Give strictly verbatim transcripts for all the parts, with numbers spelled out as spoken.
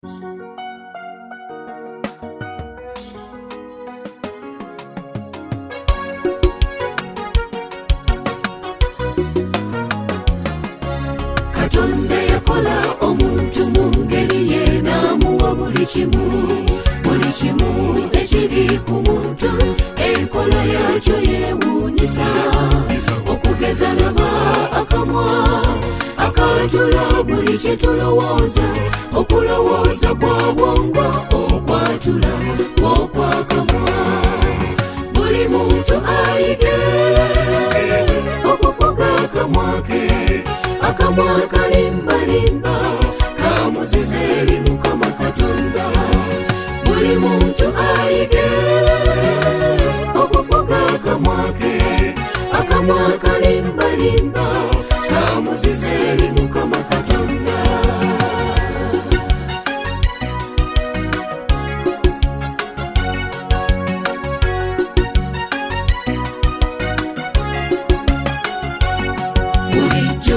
Katonda yakola omuntu mu ngeri ye n'amuwa buli kimu buli kimu ekiri ku muntu enkola yakyo yeewuunyisa okugeza laba akamwa akatula buli kye tulowooza okulowooza kwa bwongo okwatula okwakamwa buli muntu ayige okufuga akamwa ke akamwa kalimbalimba kamuzize eri Mukama Katonda buli muntu ayige okufuga akamwa ke akamwa kalimbalimba kamuzize eri Mukama Katonda bulijjo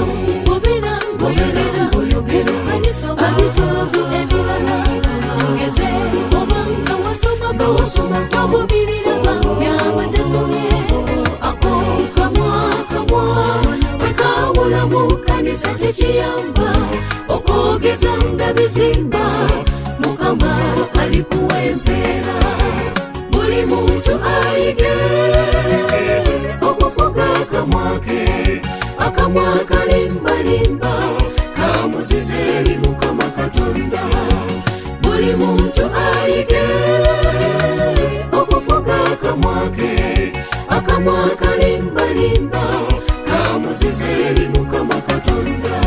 kanisa tekiyamba okogeza nga bizimba Mukama alikuwa empeera buli muntu ayige okufuga akamwa ke akamwa kalimbalimba kamuzize eri Mukama Katonda buli muntu ayige okufuga akamwa ke akamwa kalimbalimba kamuzize eri Mukama Katonda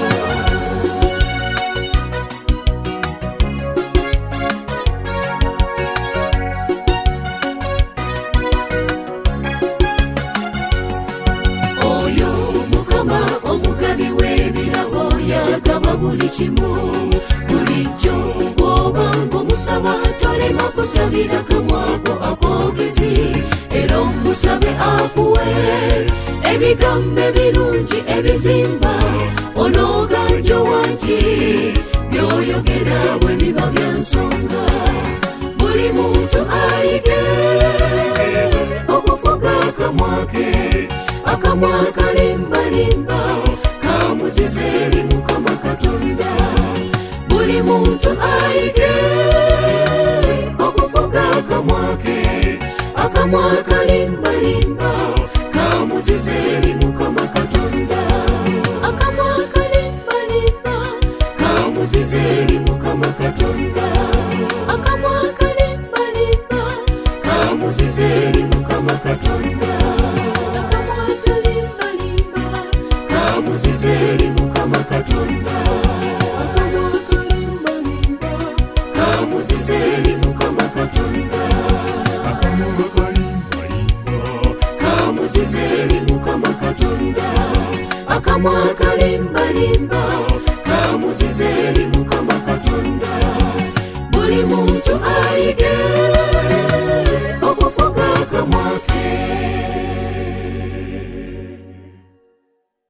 oyo Mukama omugabi w'ebirabo yagaba buli kimu bulijjo bw'obanga omusaba tolema kusabira kamwako akogezi era omusabe akuwe ebigambo ebirungi ebizimba onooganjo wangi byoyogera bwe biba bya nsonga buli muntu ayige okufuga akamwa ke akamwa kalimbalimba kamuzize eri Mukama Katonda buli muntu ayige okufuga akamwa ke akamwa kalimbalimba kamuzize eri Mukama Katonda akamwa kalimbalimba kamuzize eri Mukama Katonda akamwa kalimbalimba kamuzize eri Mukama Katonda akamwa kalimbalimba kamuzize eri Mukama Katonda akamwa kalimbalimba kamuzize eri Mukama Katonda akamwa kalimbalimba kamuzize eri Mukama Katonda akamwa kalimbalimba kamuzize eri